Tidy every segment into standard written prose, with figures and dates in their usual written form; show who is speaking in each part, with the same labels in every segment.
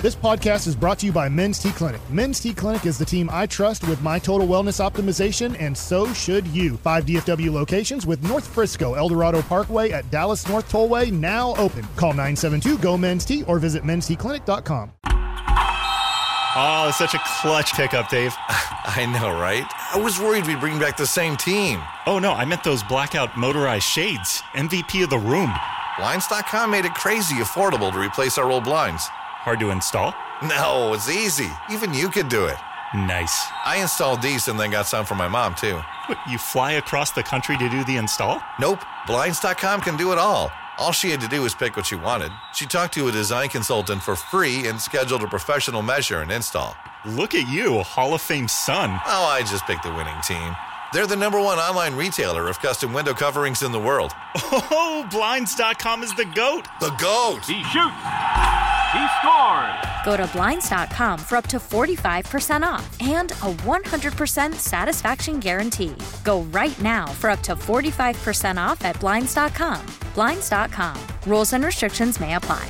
Speaker 1: This podcast is brought to you by Men's T Clinic. Men's T Clinic is the team I trust with my total wellness optimization, and so should you. 5 DFW locations with North Frisco, Eldorado Parkway at Dallas North Tollway now open. Call 972-GO-MEN'S-T or visit mensteclinic.com.
Speaker 2: Oh, such a clutch pickup, Dave.
Speaker 3: I know, right? I was worried we'd bring back the same team.
Speaker 2: Oh, no, I meant those blackout motorized shades. MVP of the room.
Speaker 3: Blinds.com made it crazy affordable to replace our old blinds.
Speaker 2: Hard to install?
Speaker 3: No, it's easy. Even you could do it.
Speaker 2: Nice.
Speaker 3: I installed these and then got some for my mom, too.
Speaker 2: What, you fly across the country to do the install?
Speaker 3: Nope. Blinds.com can do it all. All she had to do was pick what she wanted. She talked to a design consultant for free and scheduled a professional measure and install.
Speaker 2: Look at you, Hall of Fame son.
Speaker 3: Oh, I just picked the winning team. They're the #1 online retailer of custom window coverings in the world.
Speaker 2: Oh, Blinds.com is the GOAT.
Speaker 3: The GOAT!
Speaker 4: He shoots. He scores.
Speaker 5: Go to Blinds.com for up to 45% off and a 100% satisfaction guarantee. Go right now for up to 45% off at Blinds.com. Blinds.com. Rules and restrictions may apply.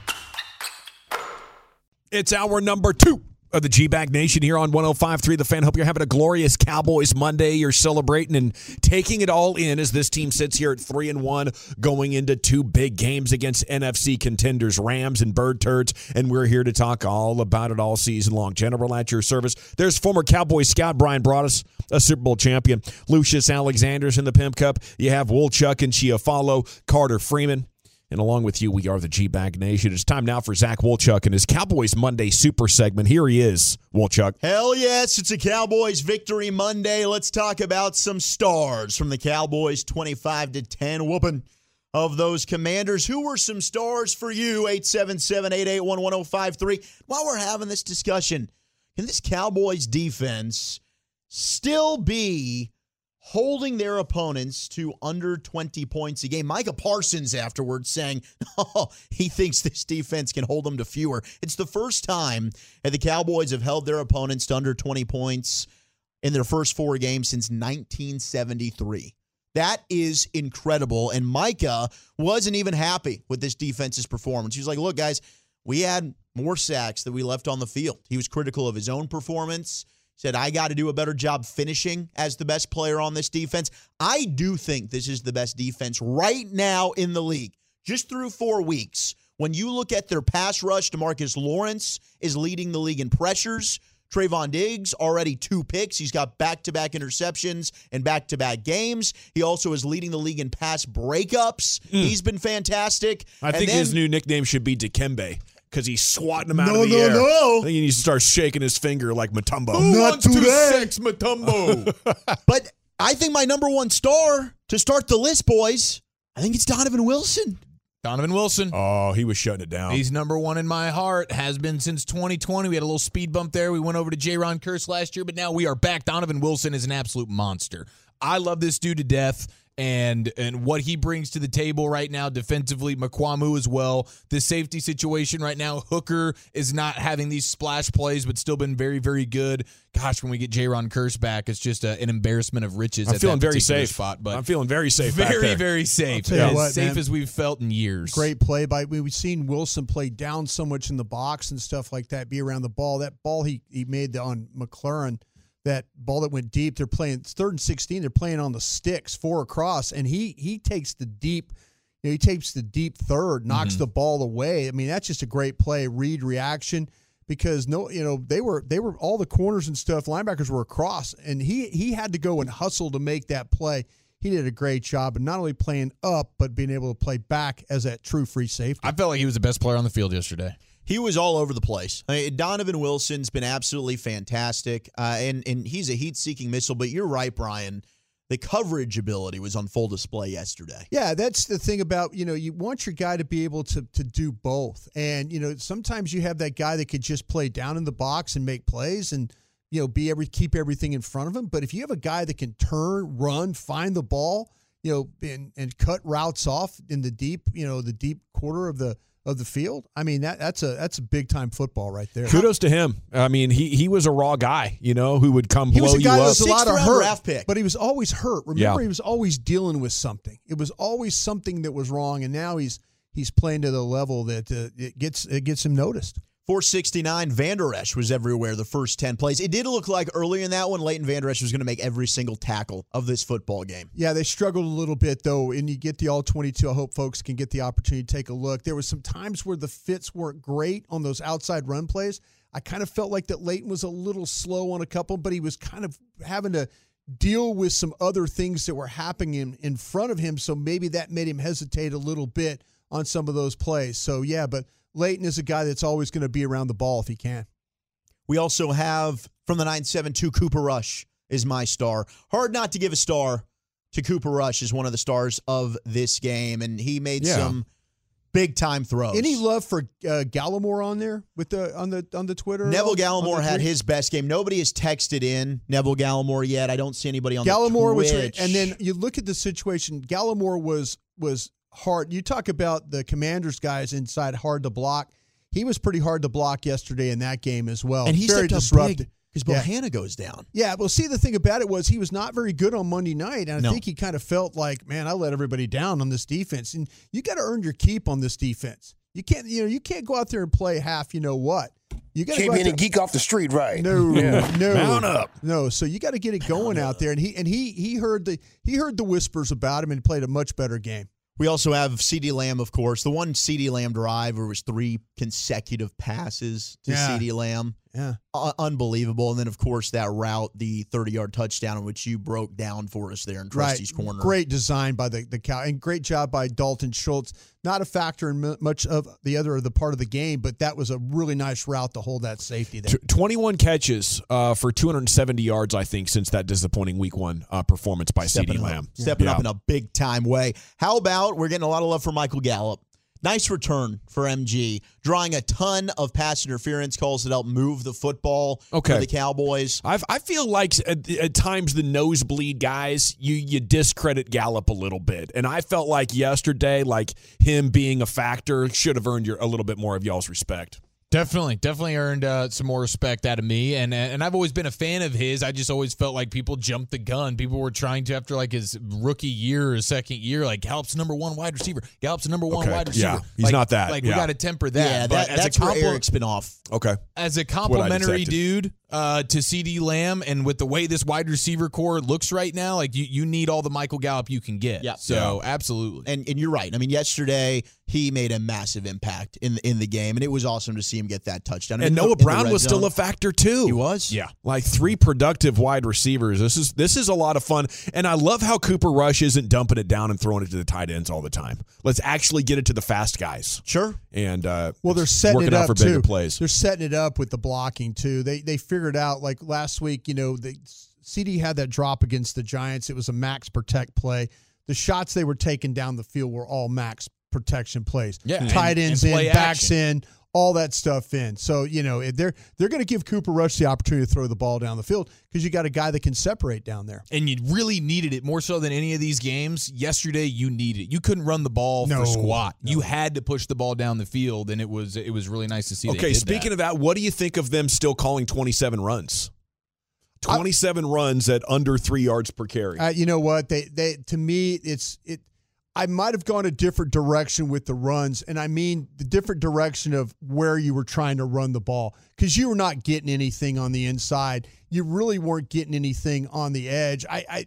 Speaker 6: It's hour number 2 of the G-Bag Nation here on 105.3 The Fan. Hope you're having a glorious Cowboys Monday. You're celebrating and taking it all in as this team sits here at 3-1 going into 2 big games against NFC contenders, Rams and Bird Turds, and we're here to talk all about it all season long. General at your service. There's former Cowboy scout Brian Broaddus, a Super Bowl champion. Lucius Alexander's in the Pimp Cup. You have Woolchuck and Chiafalo, Carter Freeman. And along with you, we are the G-Bag Nation. It's time now for Zach Woolchuck and his Cowboys Monday Super segment. Here he is, Woolchuck.
Speaker 7: Hell yes, it's a Cowboys Victory Monday. Let's talk about some stars from the Cowboys 25-10 whooping of those Commanders. Who were some stars for you? 877-881-1053. While we're having this discussion, can this Cowboys defense still be holding their opponents to under 20 points a game? Micah Parsons afterwards saying, he thinks this defense can hold them to fewer. It's the first time that the Cowboys have held their opponents to under 20 points in their first 4 games since 1973. That is incredible. And Micah wasn't even happy with this defense's performance. He was like, look, guys, we had more sacks than we left on the field. He was critical of his own performance. Said, I got to do a better job finishing as the best player on this defense. I do think this is the best defense right now in the league. Just through 4 weeks, when you look at their pass rush, DeMarcus Lawrence is leading the league in pressures. Trayvon Diggs, already 2 picks. He's got back-to-back interceptions and back-to-back games. He also is leading the league in pass breakups. He's been fantastic.
Speaker 6: I think his new nickname should be Dikembe, because he's swatting him out of the air. I think he needs to start shaking his finger like Mutombo.
Speaker 7: Who wants to
Speaker 6: sex Mutombo?
Speaker 7: But I think my #1 star to start the list, boys, I think it's Donovan Wilson.
Speaker 8: Donovan Wilson.
Speaker 6: Oh, he was shutting it down.
Speaker 8: He's #1 in my heart. Has been since 2020. We had a little speed bump there. We went over to J-Ron Curse last year, but now we are back. Donovan Wilson is an absolute monster. I love this dude to death. And what he brings to the table right now defensively, Mukwamu as well. The safety situation right now, Hooker is not having these splash plays, but still been very, very good. Gosh, when we get J-Ron Curse back, it's just an embarrassment of riches.
Speaker 6: I'm
Speaker 8: at
Speaker 6: feeling
Speaker 8: that
Speaker 6: very
Speaker 8: particular
Speaker 6: safe.
Speaker 8: spot, but
Speaker 6: I'm feeling very safe.
Speaker 8: Very, very safe.
Speaker 9: I'll tell you what,
Speaker 8: safe
Speaker 9: man.
Speaker 8: as we've felt in years.
Speaker 9: Great play by. We've seen Wilson play down so much in the box and stuff like that. Be around the ball. That ball he made on McLaurin. That ball that went deep, they're playing, it's 3rd and 16, they're playing on the sticks, 4 across, and he takes the deep, he takes the deep third, knocks the ball away. I mean, that's just a great play, read reaction, because they were all the corners and stuff, linebackers were across, and he had to go and hustle to make that play. He did a great job of not only playing up, but being able to play back as that true free safety.
Speaker 8: I felt like he was the best player on the field yesterday.
Speaker 7: He was all over the place. Donovan Wilson's been absolutely fantastic, and he's a heat-seeking missile. But you're right, Brian. The coverage ability was on full display yesterday.
Speaker 9: Yeah, that's the thing about, you want your guy to be able to do both. And, sometimes you have that guy that could just play down in the box and make plays and, keep everything in front of him. But if you have a guy that can turn, run, find the ball, and cut routes off in the deep quarter of the field, I mean, that's a big time football right there.
Speaker 6: Kudos to him. I mean, he was a raw guy, who would come blow you up.
Speaker 9: He was a guy that was a lot of hurt,
Speaker 7: draft pick.
Speaker 9: but he was always hurt. Remember, he was always dealing with something. It was always something that was wrong, and now he's playing to the level that it gets him noticed.
Speaker 7: 469, Vander Esch was everywhere the first 10 plays. It did look like early in that one, Leighton Vander Esch was going to make every single tackle of this football game.
Speaker 9: Yeah, they struggled a little bit, though, and you get the All-22. I hope folks can get the opportunity to take a look. There was some times where the fits weren't great on those outside run plays. I kind of felt like that Leighton was a little slow on a couple, but he was kind of having to deal with some other things that were happening in front of him, so maybe that made him hesitate a little bit on some of those plays. So, yeah, but Leighton is a guy that's always going to be around the ball if he can.
Speaker 7: We also have, from the 972, Cooper Rush is my star. Hard not to give a star to Cooper Rush as one of the stars of this game, and he made some big-time throws.
Speaker 9: Any love for Gallimore on there with on the Twitter?
Speaker 7: Neville Gallimore had his best game. Nobody has texted in Neville Gallimore yet. I don't see anybody on
Speaker 9: Gallimore
Speaker 7: the Twitch.
Speaker 9: was great. And then you look at the situation. Gallimore was hard. You talk about the Commanders guys inside hard to block. He was pretty hard to block yesterday in that game as well.
Speaker 7: And he's
Speaker 9: very disruptive
Speaker 7: because Bohanna goes down.
Speaker 9: Yeah, well, see, the thing about it was he was not very good on Monday night, and I think he kind of felt like, man, I let everybody down on this defense. And you got to earn your keep on this defense. You can't go out there and play half. You know what? You got to
Speaker 10: can't be any geek off the street, right?
Speaker 9: No, no,
Speaker 10: mount up.
Speaker 9: No, so you got to get it going out there. And he heard the whispers about him and played a much better game.
Speaker 7: We also have CeeDee Lamb, of course. The one CeeDee Lamb drive where it was 3 consecutive passes to CeeDee Lamb.
Speaker 9: Yeah.
Speaker 7: Unbelievable. And then, of course, that route, the 30-yard touchdown, in which you broke down for us there in Trusty's corner. Great
Speaker 9: design by the Cow, and great job by Dalton Schultz. Not a factor in much of the part of the game, but that was a really nice route to hold that safety there.
Speaker 6: 21 catches for 270 yards, I think, since that disappointing Week 1 performance by CeeDee Lamb.
Speaker 7: Stepping up in a big-time way. How about we're getting a lot of love for Michael Gallup. Nice return for MG, drawing a ton of pass interference calls that help move the football for the Cowboys.
Speaker 6: I feel like at times the nosebleed guys, you discredit Gallup a little bit. And I felt like yesterday, like him being a factor should have earned a little bit more of y'all's respect.
Speaker 8: Definitely earned some more respect out of me, and I've always been a fan of his. I just always felt like people jumped the gun. People were trying to, after like his rookie year or his second year, like Gallup's number 1 wide receiver. Gallup's number 1 wide receiver.
Speaker 6: Yeah, he's not that.
Speaker 8: Like we got to temper that.
Speaker 7: Yeah, that's where Eric's been off.
Speaker 6: Okay.
Speaker 8: As a complimentary dude to CeeDee Lamb, and with the way this wide receiver core looks right now, like you need all the Michael Gallup you can get.
Speaker 7: Yeah.
Speaker 8: So absolutely.
Speaker 7: And you're right. I mean, yesterday he made a massive impact in the game, and it was awesome to see him get that touchdown.
Speaker 6: And Noah Brown was still a factor too.
Speaker 7: He was?
Speaker 6: Yeah. Like 3 productive wide receivers. This is a lot of fun. And I love how Cooper Rush isn't dumping it down and throwing it to the tight ends all the time. Let's actually get it to the fast guys.
Speaker 7: Sure.
Speaker 6: And
Speaker 9: they're setting
Speaker 6: working
Speaker 9: it up
Speaker 6: out for bigger
Speaker 9: too.
Speaker 6: plays.
Speaker 9: They're setting it up with the blocking too. They figured out, like last week, CD had that drop against the Giants. It was a max protect play. The shots they were taking down the field were all max protection plays.
Speaker 8: Yeah,
Speaker 9: tight ends
Speaker 8: and
Speaker 9: in, backs in, all that stuff in. So, they're going to give Cooper Rush the opportunity to throw the ball down the field because you got a guy that can separate down there.
Speaker 8: And you really needed it more so than any of these games. Yesterday, you needed it. You couldn't run the ball for squat. No. You had to push the ball down the field, and it was really nice to see.
Speaker 6: Okay, speaking of that, what do you think of them still calling 27 runs? 27 runs at under 3 yards per carry.
Speaker 9: You know what? They to me, I might have gone a different direction with the runs, and I mean the different direction of where you were trying to run the ball, because you were not getting anything on the inside. You really weren't getting anything on the edge.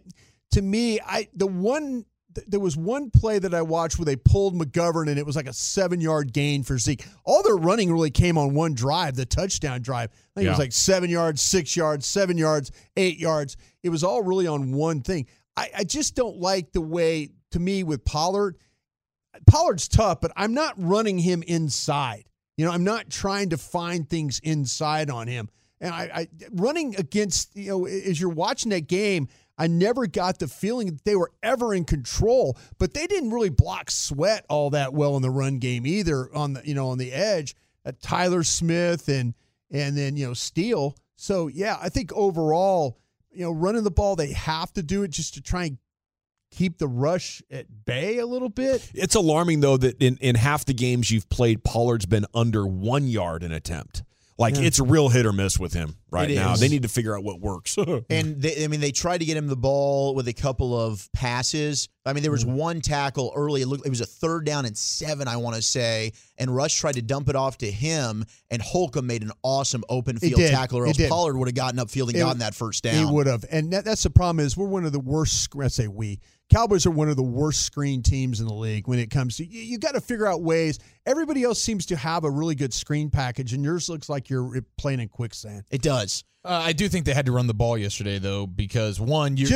Speaker 9: There was one play that I watched where they pulled McGovern, and it was like a 7-yard gain for Zeke. All their running really came on one drive, the touchdown drive. I think it was like 7 yards, 6 yards, 7 yards, 8 yards. It was all really on one thing. I just don't like the way, to me, with Pollard. Pollard's tough, but I'm not running him inside. I'm not trying to find things inside on him. And I running against, as you're watching that game, I never got the feeling that they were ever in control, but they didn't really block Sweat all that well in the run game either on the edge. Tyler Smith and then Steele. So yeah, I think overall, running the ball, they have to do it just to try and keep the rush at bay a little bit.
Speaker 6: It's alarming though that in half the games you've played, Pollard's been under 1 yard an attempt. It's a real hit or miss with him right now. They need to figure out what works.
Speaker 7: And they tried to get him the ball with a couple of passes. I mean, there was one tackle early. It was a 3rd down and 7, I want to say, and Rush tried to dump it off to him, and Holcomb made an awesome open field tackle, or else Pollard would have gotten upfield and gotten that first down.
Speaker 9: He would have. And that's the problem is we're one of the worst, Cowboys are one of the worst screen teams in the league when it comes to, you got to figure out ways. Everybody else seems to have a really good screen package, and yours looks like you're playing in quicksand.
Speaker 7: It does.
Speaker 8: I do think they had to run the ball yesterday, though, because one, you're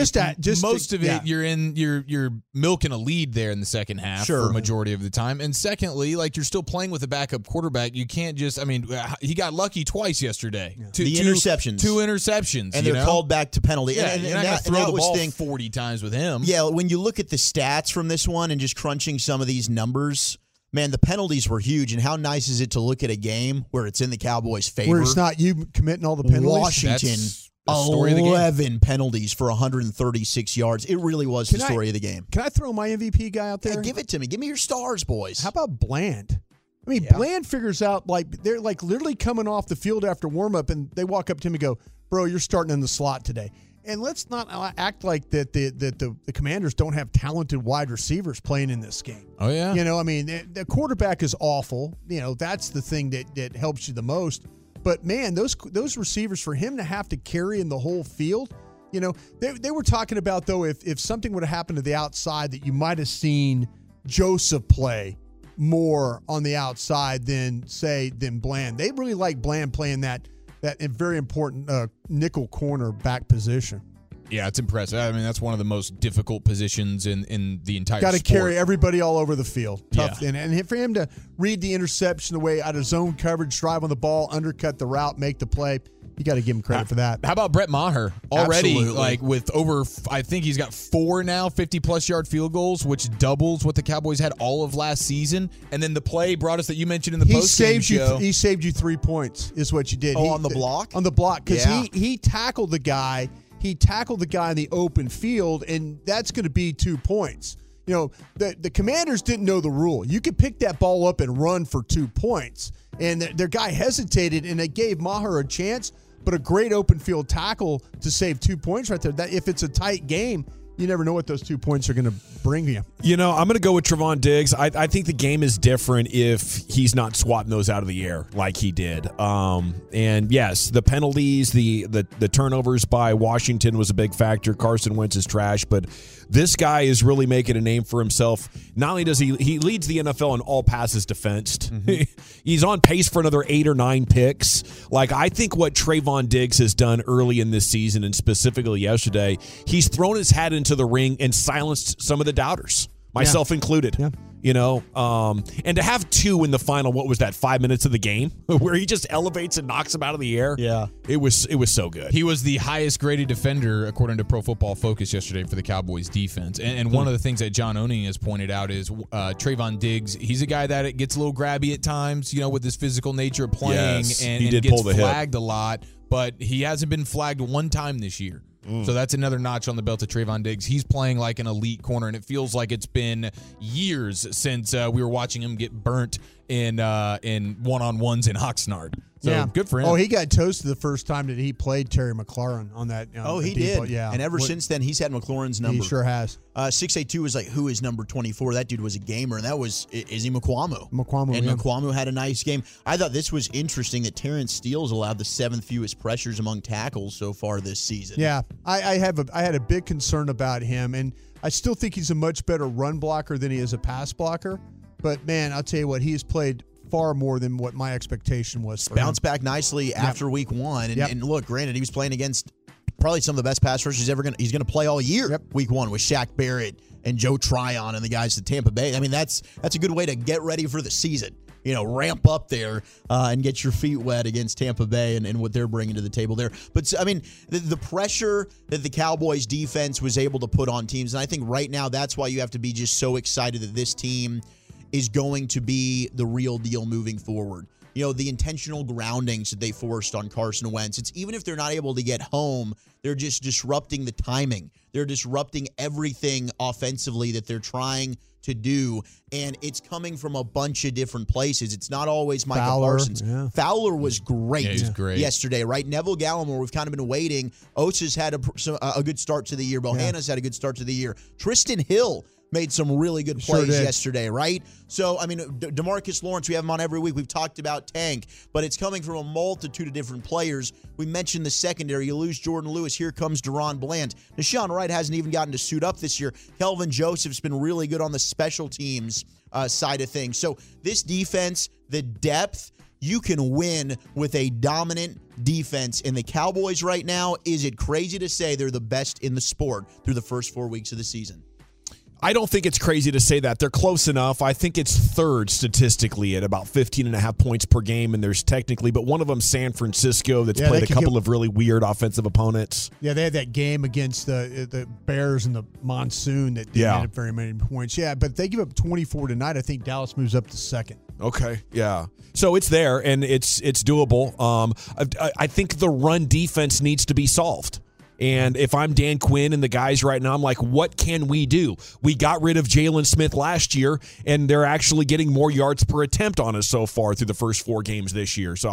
Speaker 8: milking a lead there in the second half for a majority of the time, and secondly, like, you're still playing with a backup quarterback. You can't just. I mean, he got lucky twice yesterday.
Speaker 7: Yeah. The interceptions,
Speaker 8: 2 interceptions,
Speaker 7: and they're called back to penalty.
Speaker 8: Yeah,
Speaker 7: and
Speaker 8: you're not going to throw the ball 40 times with him.
Speaker 7: Yeah, when you look at the stats from this one and just crunching some of these numbers. Man, the penalties were huge, and how nice is it to look at a game where it's in the Cowboys' favor?
Speaker 9: Where it's not you committing all the penalties?
Speaker 7: Washington, 11 penalties for 136 yards. It really was the story of the game.
Speaker 9: Can I throw my MVP guy out there?
Speaker 7: Yeah, give it to me. Give me your stars, boys.
Speaker 9: How about Bland? I mean, Bland figures out, they're literally coming off the field after warm-up, and they walk up to him and go, bro, you're starting in the slot today. And let's not act like that the Commanders don't have talented wide receivers playing in this game.
Speaker 8: Oh, yeah.
Speaker 9: I mean, the quarterback is awful. That's the thing that helps you the most. But, man, those receivers, for him to have to carry in the whole field, they were talking about, though, if something would have happened to the outside, that you might have seen Joseph play more on the outside than Bland. They really like Bland playing that very important nickel corner back position.
Speaker 8: Yeah, it's impressive. I mean, that's one of the most difficult positions in the entire sport.
Speaker 9: Got to carry everybody all over the field. Tough. Yeah. And for him to read the interception the way out of zone coverage, drive on the ball, undercut the route, make the play, you got to give him credit for that.
Speaker 8: How about Brett Maher? Already,
Speaker 7: Absolutely.
Speaker 8: With over, I think he's got 4 now, 50-plus yard field goals, which doubles what the Cowboys had all of last season. And then the play brought us that you mentioned in the post-game show.
Speaker 9: He saved you 3 points is what you did.
Speaker 7: On the block?
Speaker 9: On the block, because he tackled the guy. He tackled the guy in the open field, and that's going to be 2 points. The Commanders didn't know the rule. You could pick that ball up and run for 2 points. And their guy hesitated, and it gave Maher a chance. But a great open field tackle to save 2 points right there. That if it's a tight game, you never know what those 2 points are going to bring you.
Speaker 6: I'm going to go with Trevon Diggs. I think the game is different if he's not swatting those out of the air like he did. And yes, the penalties, the turnovers by Washington was a big factor. Carson Wentz is trash, but this guy is really making a name for himself. Not only does he leads the NFL in all passes defensed. Mm-hmm. He's on pace for another 8 or 9 picks. I think what Trevon Diggs has done early in this season, and specifically yesterday, he's thrown his hat into the ring and silenced some of the doubters, myself included.
Speaker 9: Yeah.
Speaker 6: And to have 2 in the final, 5 minutes of the game, where he just elevates and knocks him out of the air.
Speaker 7: Yeah,
Speaker 6: it was so good.
Speaker 8: He was the highest graded defender according to Pro Football Focus yesterday for the Cowboys defense. And one of the things that John Owning has pointed out is Trevon Diggs. He's a guy that gets a little grabby at times, with his physical nature of playing, and gets flagged a lot. But he hasn't been flagged one time this year. So that's another notch on the belt of Trevon Diggs. He's playing like an elite corner, and it feels like it's been years since we were watching him get burnt in one-on-ones in Oxnard. So good for him.
Speaker 9: Oh, he got toasted the first time that he played Terry McLaurin on that.
Speaker 7: He did.
Speaker 9: Yeah.
Speaker 7: And ever since then, he's had McLaurin's number.
Speaker 9: He sure has.
Speaker 7: 682 is who is number 24? That dude was a gamer, and that was Izzy Mukuamu. Mukuamu had a nice game. I thought this was interesting that Terrence Steele's allowed the 7th fewest pressures among tackles so far this season.
Speaker 9: Yeah, I had a big concern about him, and I still think he's a much better run blocker than he is a pass blocker. But, man, I'll tell you what, he has played far more than what my expectation was.
Speaker 7: Bounced back nicely after week 1. And look, granted, he was playing against probably some of the best pass rushers he's going to play all year. Week 1 with Shaq Barrett and Joe Tryon and the guys at Tampa Bay. I mean, that's a good way to get ready for the season. Ramp up there and get your feet wet against Tampa Bay and what they're bringing to the table there. But, I mean, the pressure that the Cowboys defense was able to put on teams, and I think right now that's why you have to be just so excited that this team is going to be the real deal moving forward. The intentional groundings that they forced on Carson Wentz. It's even if they're not able to get home, they're just disrupting the timing. They're disrupting everything offensively that they're trying to do, and it's coming from a bunch of different places. It's not always Micah Parsons. Yeah. Fowler was great, yesterday, right? Neville Gallimore, we've kind of been waiting. Osa's had a good start to the year. Bohanna's had a good start to the year. Tristan Hill made some really good plays yesterday, right? So, I mean, DeMarcus Lawrence, we have him on every week. We've talked about Tank, but it's coming from a multitude of different players. We mentioned the secondary. You lose Jordan Lewis. Here comes Deron Bland. Deshaun Wright hasn't even gotten to suit up this year. Kelvin Joseph's been really good on the special teams side of things. So this defense, the depth, you can win with a dominant defense. And the Cowboys right now, is it crazy to say they're the best in the sport through the first 4 weeks of the season?
Speaker 6: I don't think it's crazy to say that. They're close enough. I think it's third statistically at about 15.5 points per game, and there's technically, but one of them, San Francisco, that's played a couple of really weird offensive opponents.
Speaker 9: Yeah, they had that game against the Bears in the monsoon that didn't have very many points. Yeah, but they give up 24 tonight. I think Dallas moves up to second.
Speaker 6: Okay, yeah. So it's there, and it's doable. I think the run defense needs to be solved. And if I'm Dan Quinn and the guys right now, I'm like, what can we do? We got rid of Jalen Smith last year, and they're actually getting more yards per attempt on us so far through the first 4 games this year. So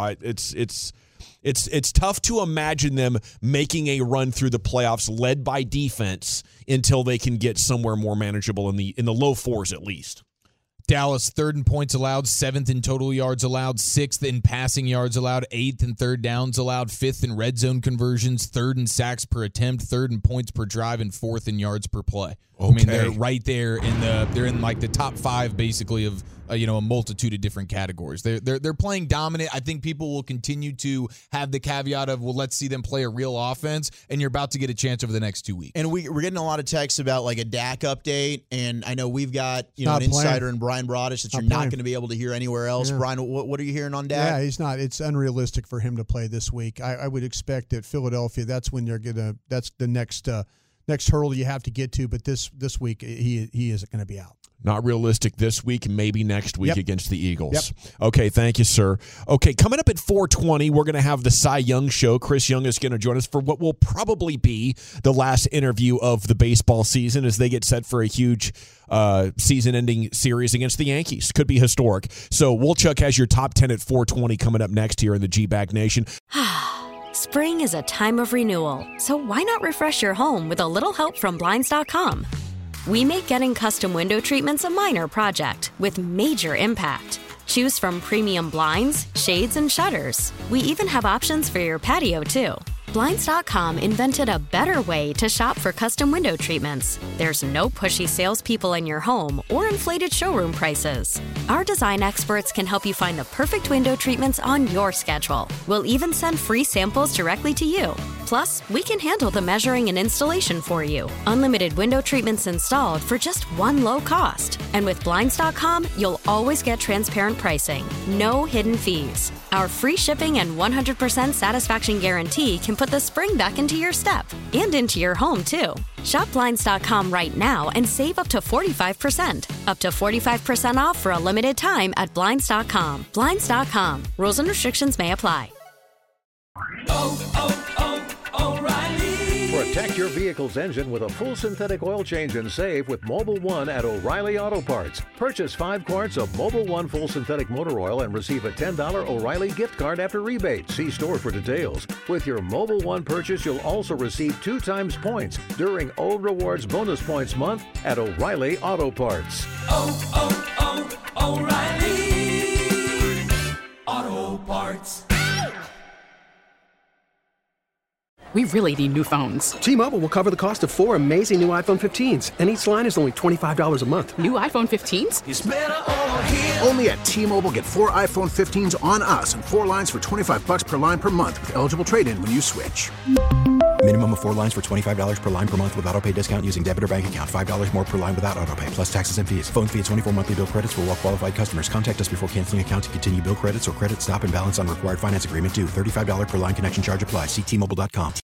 Speaker 6: it's tough to imagine them making a run through the playoffs led by defense until they can get somewhere more manageable in the low 4s at least.
Speaker 8: Dallas, 3rd in points allowed, 7th in total yards allowed, 6th in passing yards allowed, 8th in third downs allowed, 5th in red zone conversions, 3rd in sacks per attempt, 3rd in points per drive, and 4th in yards per play. Okay. I mean, they're right there they're in like the top 5 basically of a multitude of different categories. They're playing dominant. I think people will continue to have the caveat of, well, let's see them play a real offense, and you're about to get a chance over the next 2 weeks.
Speaker 7: And we're getting a lot of texts about like a Dak update, and I know we've got an insider in Brian Broaddus that you're not going to be able to hear anywhere else. Yeah. Brian, what are you hearing on Dak?
Speaker 9: Yeah, he's not. It's unrealistic for him to play this week. I would expect that Philadelphia, that's when that's the next hurdle you have to get to, but this week he isn't going to be out.
Speaker 6: Not realistic this week, maybe next week against the Eagles. Yep. Okay, thank you, sir. Okay, coming up at 4:20, we're going to have the Cy Young Show. Chris Young is going to join us for what will probably be the last interview of the baseball season as they get set for a huge season-ending series against the Yankees. Could be historic. So Wolchuk has your top 10 at 4:20 coming up next here in the G-Bag Nation.
Speaker 5: Spring is a time of renewal, so why not refresh your home with a little help from Blinds.com? We make getting custom window treatments a minor project with major impact. Choose from premium blinds, shades, and shutters. We even have options for your patio, too. Blinds.com invented a better way to shop for custom window treatments. There's no pushy salespeople in your home or inflated showroom prices. Our design experts can help you find the perfect window treatments on your schedule. We'll even send free samples directly to you. Plus, we can handle the measuring and installation for you. Unlimited window treatments installed for just one low cost. And with Blinds.com, you'll always get transparent pricing. No hidden fees. Our free shipping and 100% satisfaction guarantee can put the spring back into your step and into your home, too. Shop Blinds.com right now and save up to 45%. Up to 45% off for a limited time at Blinds.com. Blinds.com. Rules and restrictions may apply.
Speaker 10: O'Reilly. Protect your vehicle's engine with a full synthetic oil change and save with Mobil 1 at O'Reilly Auto Parts. Purchase 5 quarts of Mobil 1 full synthetic motor oil and receive a $10 O'Reilly gift card after rebate. See store for details. With your Mobil 1 purchase, you'll also receive 2 times points during O Rewards Bonus Points Month at O'Reilly Auto Parts.
Speaker 11: O'Reilly Auto Parts.
Speaker 12: We really need new phones.
Speaker 13: T-Mobile will cover the cost of 4 amazing new iPhone 15s, and each line is only $25 a month.
Speaker 12: New iPhone 15s?
Speaker 11: It's better over here.
Speaker 14: Only at T-Mobile, get 4 iPhone 15s on us and 4 lines for $25 per line per month with eligible trade-in when you switch.
Speaker 15: Minimum of 4 lines for $25 per line per month with autopay discount using debit or bank account. $5 more per line without autopay, plus taxes and fees. Phone fee at 24 monthly bill credits for well-qualified customers. Contact us before canceling account to continue bill credits or credit stop and balance on required finance agreement due. $35 per line connection charge applies. See T-Mobile.com.